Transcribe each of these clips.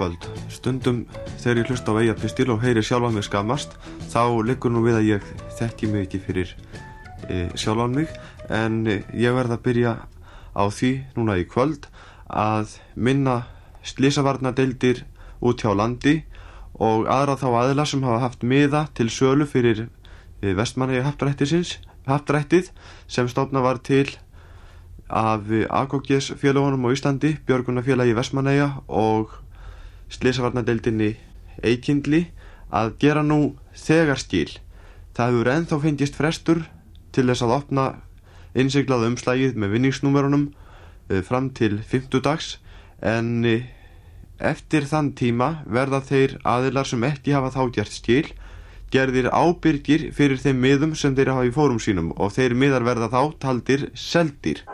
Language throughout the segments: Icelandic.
kvöld. Stundum þegar ég hlusta á Eyjapistil og heyri sjálfan mig skammast, þá liggur nú við að ég þekki mig ekki fyrir sjálfan mig, en ég verð að byrja á því núna í kvöld að minna slysavarnadeildir út hjá landi og aðra þá aðila sem hafa haft miða til sölu fyrir Vestmannaeyja happdrættið sem stofnað var til af AKGS félagunum á Íslandi, Björgunarfélagi Vestmannaeyja og slysavarnadeildinni Eykindli að gera nú þegar skil. Það hefur ennþá fengist frestur til þess að opna innsiglað umslagið með vinningsnúmerunum fram til 50 dags, en eftir þann tíma verða þeir aðilar sem ekki hafa þá gert skil gerðir ábyrgir fyrir þeim miðum sem þeir hafa í fórum sínum og þeir miðar verða þá taldir seldir.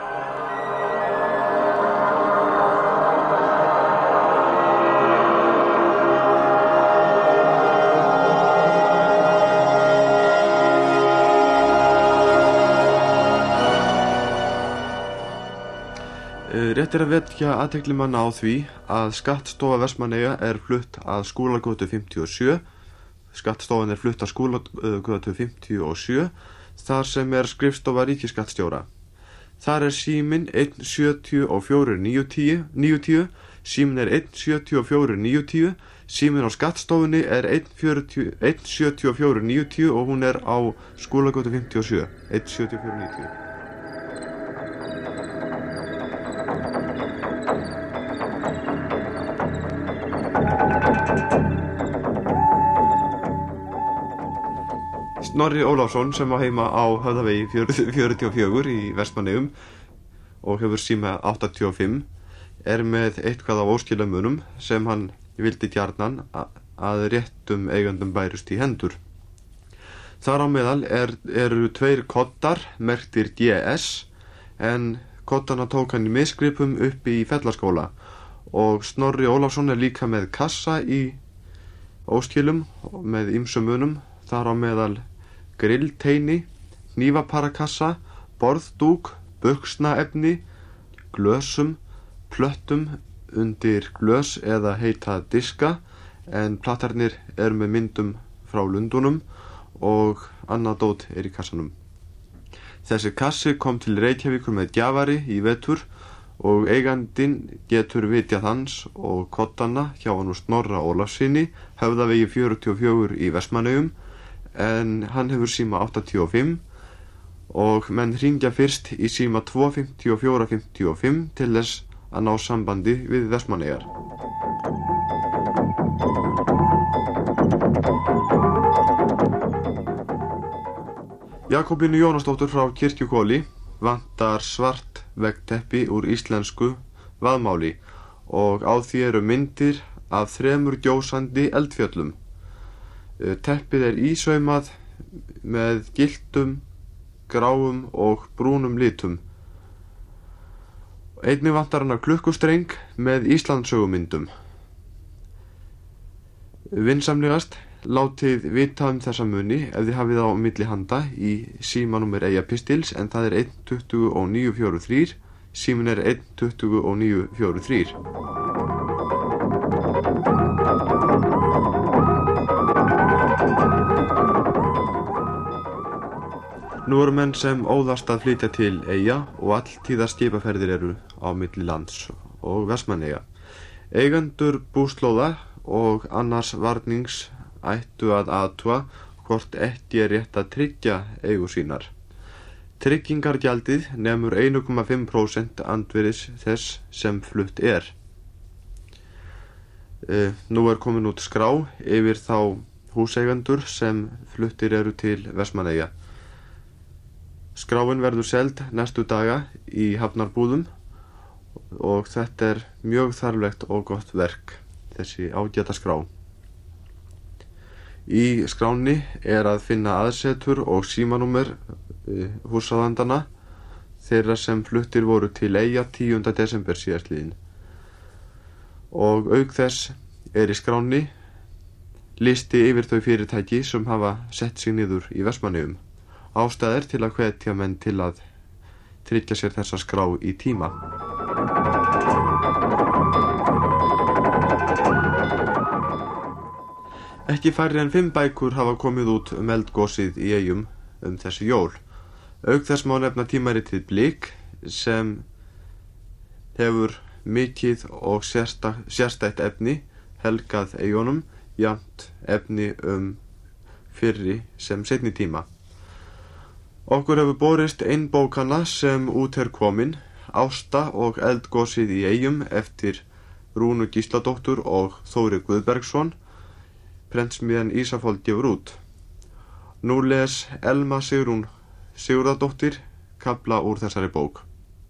Rétt að vekja athygli manna á því að Skattstofa Vestmannaeyja flutt að Skúlagötu 57. Skattstofan flutt að Skúlagötu 57 þar sem skrifstofa ríkisskattstjóra. Þar síminn 174 síminn 174 síminn á skattstofunni 174 og hún á Skúlagötu 57 174. Snorri Ólafsson sem á heima á Höfðavegi 44 í Vestmannaeyjum og hefur síma 85 með eitthvað af óskilamunum sem hann vildi gjarnan að réttum eigandum bærust í hendur. Þar á meðal eru 2 koddar merktir DS en koddana tók hann í misgripum uppi í Fellaskóla og Snorri Ólafsson líka með kassa í óskilum með ýmsum munum, þar á meðal grillteini, hnífaparakassa, borðdúk, buxnaefni, glösum, plöttum undir glös eða heita diska, en plattarnir með myndum frá Lundunum og annað dót í kassanum. Þessi kassi kom til Reykjavíkur með gjafari í vetur og eigandinn getur vitjað hans og koddana hjá hann Snorra Ólafssyni, Höfðavegi 44 í Vestmannaeyjum, en hann hefur síma 85 og menn hringja fyrst í síma 25455 til þess að ná sambandi við Vestmannaeyjar. Jakobínu Jónasdóttur frá Kirkjuhvoli vantar svart veggteppi úr íslensku vaðmáli og á því eru myndir af 3 gjósandi eldfjöllum. Teppið ísaumað með gylltum, gráum og brúnum litum. Einnig vantar hann klukkustreng með Íslandssögumyndum. Vinsamlegast látið vita þessa muni ef þið hafið á milli handa í símanúmer Eyjapistils, en það 12943, síminn 12943. Nú eru menn sem óðast að flytja til Eyja og alltíða skipaferðir eru á milli lands og Vestmannaeyja. Eigendur búslóða og annars varnings ættu að athuga hvort ekki rétt að tryggja eigur sínar. Tryggingargjaldið nemur 1,5% andvirðis þess sem flutt Nú komin út skrá yfir þá húseigendur sem fluttir eru til Vestmannaeyja. Skráin verður seld næstu daga í hafnarbúðum og þetta mjög þarflegt og gott verk, þessi ágæta skrá. Í skránni að finna aðsetur og símanúmer húsráðandana þeirra sem fluttir voru til Eyja 10. desember síðastliðinn. Og auk þess í skránni listi yfir þau fyrirtæki sem hafa sett sig niður í Vestmannaeyjum. Ástæður til að hvetja menn til að tryggja sér þessa skrá í tíma. Ekki færri en 5 bækur hafa komið út eldgosið í Eyjum þessi jól. Auk þess má nefna tímaritið Blik sem hefur mikið og sérstætt efni helgað Eyjunum, jafnt efni fyrri sem seinni tíma. Okkur hefur borist ein bókanna sem út komin, Ásta og eldgosið í Eyjum eftir Rúnu Gísladóttur og Þóri Guðbergsson, prentsmiðjan Ísafold gefur út. Nú les Elma Sigrún Sigurðardóttir kafla úr þessari bók.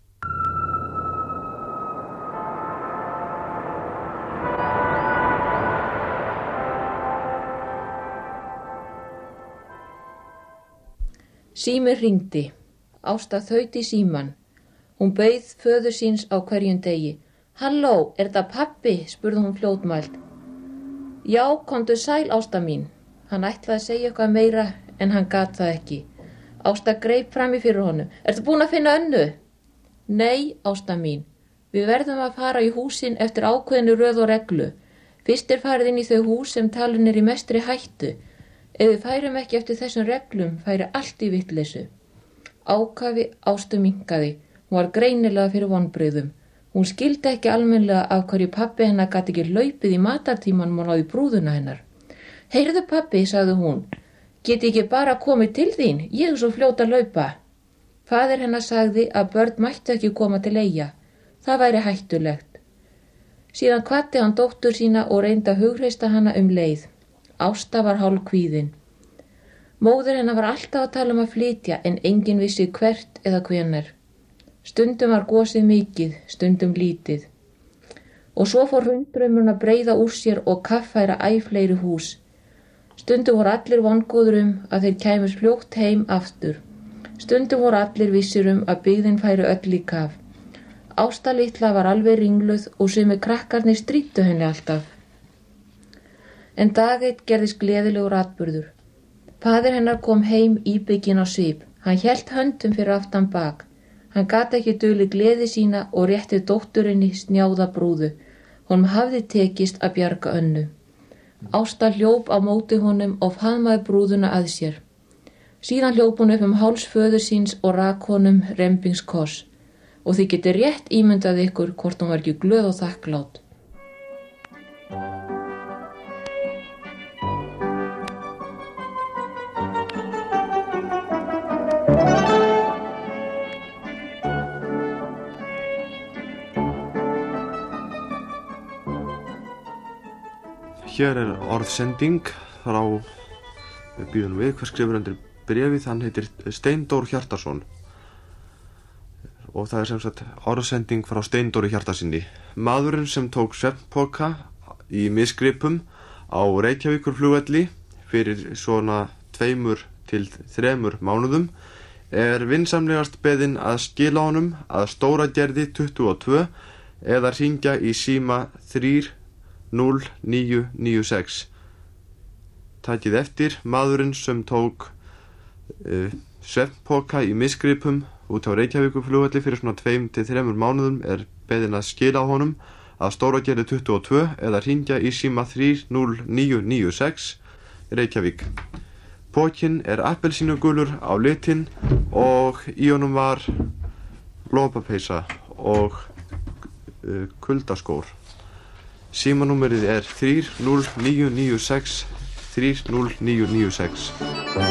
Síminn hringdi. Ásta þaut í símann. Hún bauð föður síns á hverjum degi. Halló, er það pabbi? Spurði hún fljótmælt. Já, komdu sæl, Ásta mín. Hann ætlaði að segja eitthvað meira en hann gat það ekki. Ásta greip fram í fyrir honum. Ertu búin að finna Önnu? Nei, Ásta mín. Við verðum að fara í húsin eftir ákveðinu röð og reglu. Fyrst farið inn í þau hús sem talin í mestri hættu. Ef við færum ekki eftir þessum reglum, færi allt í vitleysu. Ákafi Ástu minnkaði. Hún var greinilega fyrir vonbrigðum. Hún skildi ekki almennilega af hverju pabbi hennar gat ekki hlaupið í matartímanum og náði brúðuna hennar. Heyrðu pabbi, sagði hún. Get ekki bara komið til þín? Ég svo fljót að hlaupa. Faðir hennar sagði að börn mættu ekki koma til Eyja. Það væri hættulegt. Síðan hvatti hann dóttur sína og reyndi að hughreysta hana leið. Ásta var hálfkvíðin. Móðir hennar var alltaf að tala að flytja en enginn vissi hvert eða hvenær. Stundum var gosið mikið, stundum lítið. Og svo fór hraundraumurinn að breiða úr sér og kaffæra æ fleiri hús. Stundum voru allir vongóðir að þeir kæmust fljótt heim aftur. Stundum voru allir vissir að byggðin færi öll í kaf. Ásta litla var alveg ringluð og sumir krakkarnir stríddu henni alltaf. En dag eitt gerðist gleðilegur atburður. Faðir hennar kom heim íbygginn á svip. Hann hélt höndum fyrir aftan bak. Hann gat ekki dulið gleði sína og rétti dótturinni snjáða brúðu. Honum hafði tekist að bjarga Önnu. Ásta hljóp á móti honum og faðmaði brúðuna að sér. Síðan hljóp hún upp háls föður síns og rak honum rembingskoss. Og þið getið rétt ímyndað ykkur hvort hún var ekki glöð og þakklát. Hér orðsending frá, við býðum við, hver skrifur undir bréfið, hann heitir Steindór Hjartarson og það sem sagt orðsending frá Steindóri Hjartarsinni. Maðurinn sem tók svefnpoka í misgripum á Reykjavíkurflugvelli fyrir svona 2 til 3 mánuðum vinsamlegast beðinn að skila honum að Stóragerði 22 eða hringja í síma 30996. Takið eftir, maðurinn sem tók svefnpoka í misgripum út á Reykjavíkurflugvelli fyrir svona 2 til 3 mánuðum beðinn að skila honum að Stóragerði 22 eða hringja í síma 30996 Reykjavík. Pokinn appelsínugulur á litinn og í honum var lopapeysa og kuldaskór. Símanúmerið 30996 30996.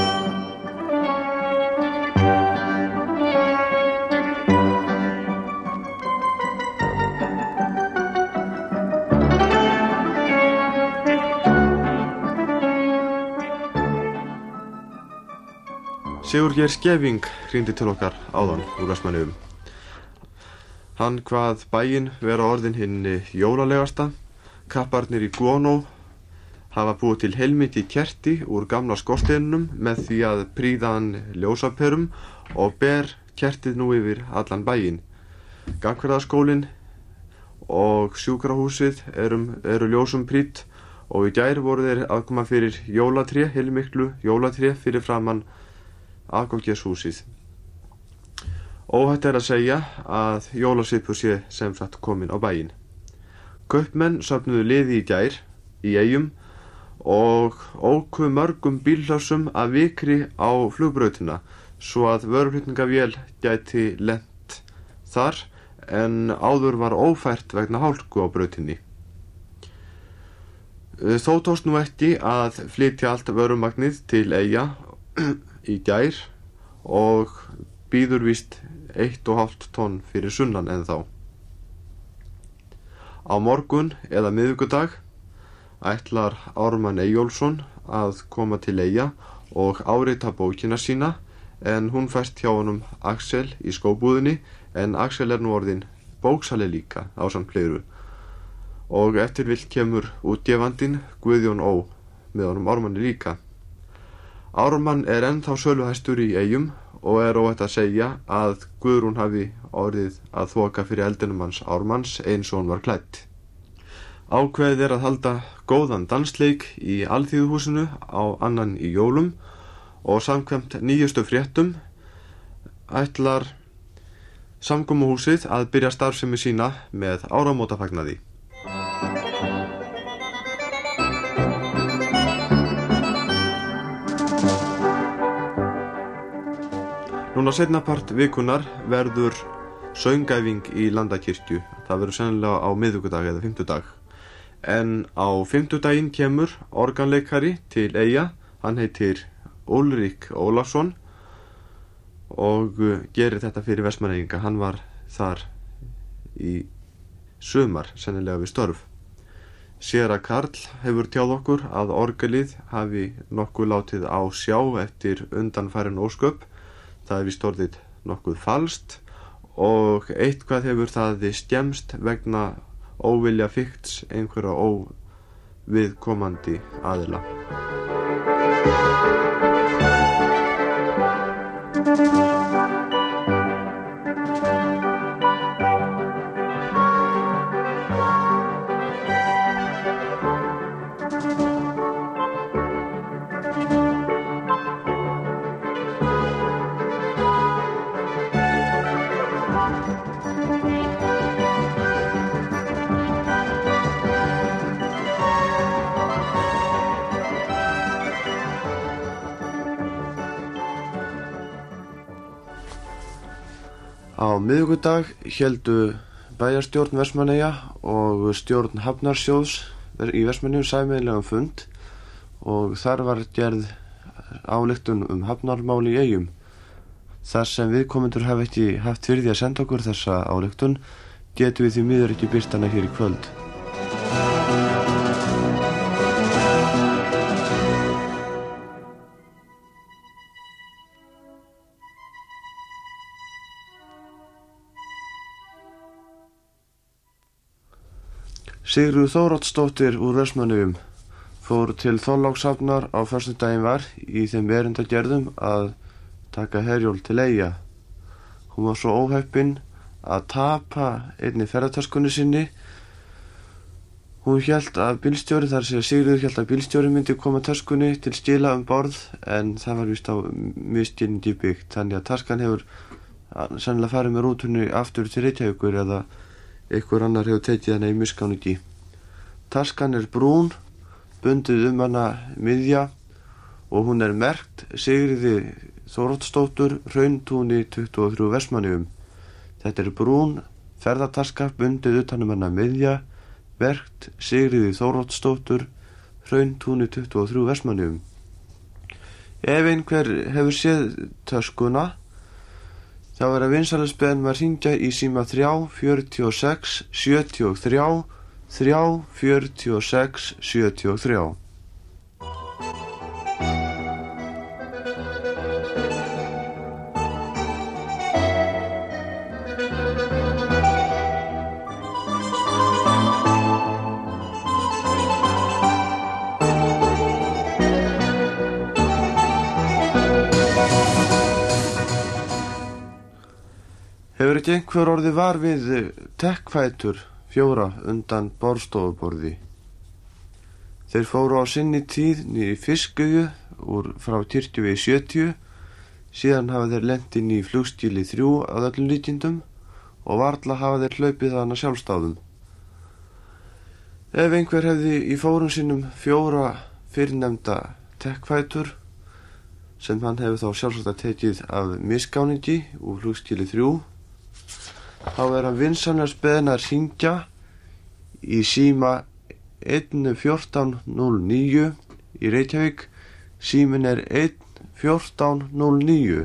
Sigurgeir Skeving hringdi til okkar áðan úr Vestmannaeyjum. Hann kvað bæinn vera orðin hinn jólalegasta. Kapparnir í Guðnó hafa búið til heilmikið kerti úr gamla skorsteinunum með því að prýða hann ljósaperum og ber kertið nú yfir allan bæinn. Gagnfræðaskólinn og sjúkrahúsið eru ljósum prýdd og í gær voru þeir að koma fyrir jólatré, heilmiklu jólatré fyrir framan Aðgangeshúsið. Óhætt að segja að jólasvipur sé sem sagt komin á bæinn. Kaupmenn söfnuðu liði í gær í Eyjum og óku mörgum bílhlássum af vikri á flugbrautina svo að vöruflutningavél gæti lent þar en áður var ófært vegna hálku á brautinni. Þó tókst nú ekki að flytja allt vörumagnið til Eyja í gær og bíður víst 1,5 tonn fyrir sunnan ennþá. Á morgun eða miðvikudag ætlar Ármann Eyjólfsson að koma til Eyja og árita bókina sína en hún fæst hjá honum Axel í skóbúðinni en Axel nú orðinn bóksali líka ásamt fleiru og eftirvill kemur útgefandinn Guðjón Ó með honum Ármanni líka. Ármann ennþá söluhæstur í Eyjum og óhætt að segja að Guðrún hafi orðið að þoka fyrir eldinum hans Ármanns eins og hún var klædd. Ákveðið að halda góðan dansleik í Alþýðuhúsinu á 2. í jólum og samkvæmt nýjustu fréttum ætlar samkomuhúsið að byrja starfsemi sína með áramótafagnaði. Núna seinnapart vikunar verður söngæfing í Landakirkju. Það verður sennilega á miðvikudag eða fimmtudag. En á fimmtudaginn kemur organleikari til Eyja. Hann heitir Úlrik Ólafsson og gerir þetta fyrir Vestmannaeyinga. Hann var þar í sumar, sennilega við störf. Séra Karl hefur tjáð okkur að orgelið hafi nokkuð látið á sjá eftir undanfarin ósköp. Það víst orðið nokkuð falskt og eitthvað hefur það skemmst vegna óvilja fikts einhverja óviðkomandi aðila. Á miðvikudag héldu bæjarstjórn Vestmannaeyja og stjórn Hafnarsjóðs í Vestmannaeyjum sameiginlegan fund og þar var gerð ályktun hafnarmál í Eyjum. Þar sem viðkomendur hafa ekki haft fyrir því að senda okkur þessa ályktun getum við því miður ekki birt hana hér í kvöld. Sigríður Þóroddsdóttir úr Vestmannaeyjum fór til Þorlákshafnar á föstudaginn var í þeim erindagerðum að taka Herjólf til Eyja. Hún var svo óheppin að tapa einni ferðatöskunni sinni. Hún hélt að bílstjóri, þar segja Sigríður hélt að bílstjóri myndi koma töskunni til skila borð en það var víst á misskilningi byggt. Þannig að taskan hefur sennilega farið með rútunni aftur til Reykjavíkur eða einhver annar hefur tekið hana í misgáningi. Taskan brún, bundið hana miðja og hún merkt Sigríði Þóroddsdóttur, Hrauntúni 23 Vestmannaeyjum. Þetta brún ferðataska, bundið utan hana miðja, merkt Sigríði Þóroddsdóttur, Hrauntúni 23 Vestmannaeyjum. Ef einhver hefur séð töskuna þá að vinsælisbeðin að hringja í síma 346 73 346 73. Hefur ekki einhver orðið var við tekkfætur 4 undan borðstofuborði? Þeir fóru á sinni tíð í Fiskeyju frá Kirkjuvegi 70, síðan hafa þeir lent inn í flugskýli 3 að öllum líkindum og varla hafa þeir hlaupið hana sjálfstáðum. Ef einhver hefði í fórum sínum 4 fyrirnefnda Techfighter sem hann hefur þá sjálfsagt tekið af misgáningi úr flugskýli 3. Þá hann vinsamlegast beðinn að hringja í síma 11409 í Reykjavík. Síminn 11409.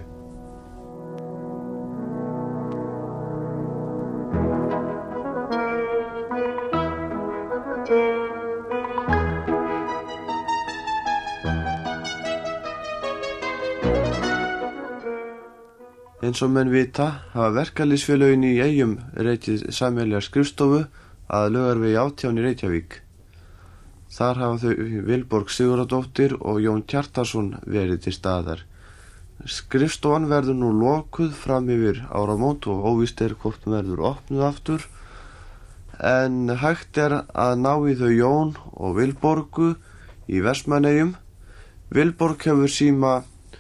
Eins og menn vita hafa verkalýðsfélögin í Eyjum rekið sameiginlega skrifstofu að Laugarvegi 18 í Reykjavík. Þar hafa þau Vilborg Sigurðardóttir og Jón Kjartarsson verið til staðar. Skrifstofan verður nú lokuð fram yfir áramót og óvíst hvort hún verður opnuð aftur, en hægt að ná í þau Jón og Vilborgu í Vestmannaeyjum. Vilborg hefur síma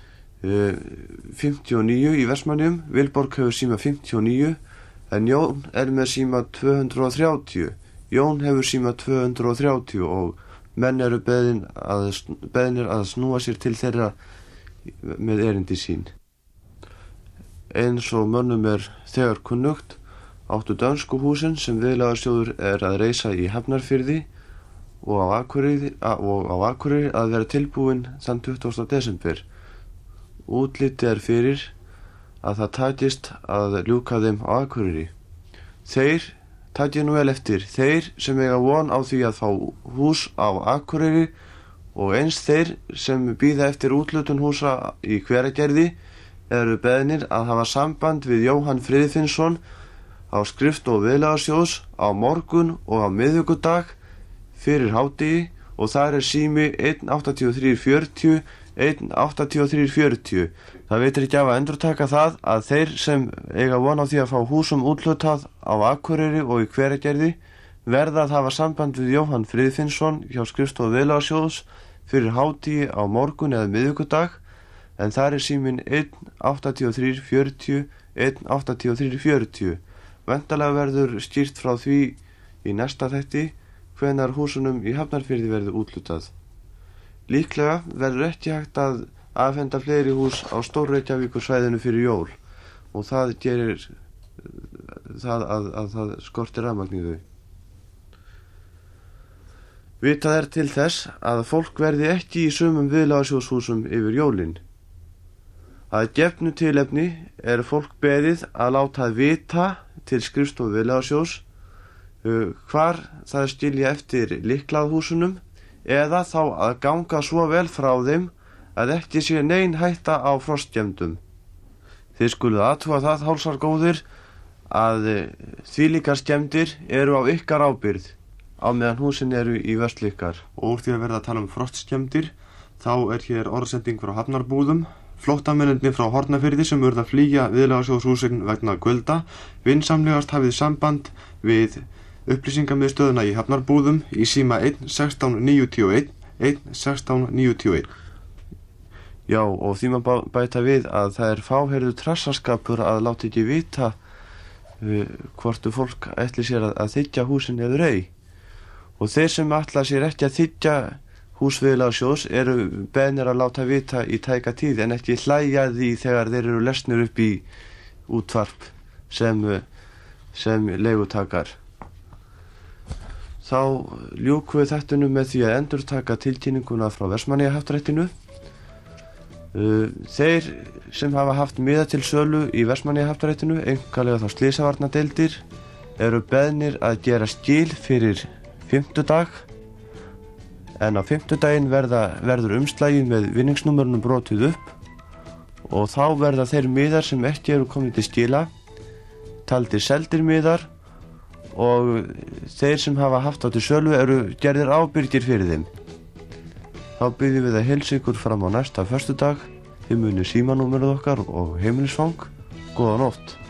59 í Vestmannaeyjum, Vilborg hefur síma 59, en Jón með síma 230. Jón hefur síma 230 og menn eru beðnir að snúa sér til þeirra með erindi sín. Eins og mönnum þegar kunnugt áttu dönsku húsin sem viðlagarsjóður að reisa í Hafnarfirði og á Akureyri að vera tilbúin þann 20. desember. Útlitið fyrir að það takist að ljúka þeim á Akureyri. Takið nú vel eftir, þeir sem eiga von á því að fá hús á Akureyri og eins þeir sem bíða eftir úthlutun húsa í Hveragerði eru beðnir að hafa samband við Jóhann Friðfinnsson á skrifstofu viðlagarsjóðs á morgun og á miðvikudag fyrir hádegi og þar sími 18340 18340. Það veitir ekki af að endurtaka það að þeir sem eiga von á því að fá húsum úthlutað á Akureyri og í Hveragerði verða að hafa samband við Jóhann Friðfinnsson hjá skrifstofu viðlagarsjóðs fyrir hádegi á morgun eða miðvikudag, en þar síminn 18340 18340. Væntanlega verður skýrt frá því í næsta þætti hvenær húsunum í Hafnarfirði verður úthlutað. Líklega verður ekki hægt að afhenda fleiri hús á Stór-Reykjavíkursvæðinu fyrir jól og það gerir það að það skortir rafmagn í þau. Vitað til þess að fólk verði ekki í sumum viðlagarsjóðshúsum yfir jólin. Að gefnu tilefni fólk beðið að láta vita til skrifstofu viðlagarsjóðs hvar það skilja eftir lyklað húsunum eða þá að ganga svo vel frá þeim að ekki sé nein hætta á frostskemmdum. Þið skuluð athuga það, hálsargóðir, að þvílíkar skemmdir eru á ykkar ábyrgð á meðan húsin eru í vörslu ykkar. Og úr því að verða að tala frostskemmdir, þá hér orðsending frá Hafnarbúðum. Flóttamennirnir frá Hornafirði sem urðu að flýja viðlagarsjóðshúsin vegna kulda vinsamlegast hafið samband við upplýsingamiðstöðina í Hafnarbúðum í síma 11691 11691. Já, og því maður bæta við að það fáheyrður trassaskapur að láta ekki vita hvort fólk ætli sér að þiggja húsin eður ei. Og þeir sem ætla sér ekki að þiggja hús viðlagarsjóðs eru beðnir að láta vita í tæka tíð en ekki hlæja því þegar þeir eru lesnir upp í útvarp sem leigutakar. Þá ljúkum við þættinum með því að endurtaka tilkynninguna frá Vestmannaeyjahappdrættinu. Þeir sem hafa haft miða til sölu í Vestmannaeyjahappdrættinu, einkanlega þá slysavarnadeildir, eru beðnir að gera skil fyrir fimmtudag, en á fimmtudaginn verður umslagið með vinningsnúmerunum brotið upp og þá verða þeir miðar sem ekki eru komið til skila taldir seldir miðar og þeir sem hafa haft á til sölu eru gerðir ábyrgir fyrir þeim. Þá byggjum við að heilsa ykkur fram á næsta föstudag. Þið munið símanúmerið okkar og heimilisfang. Góða nótt.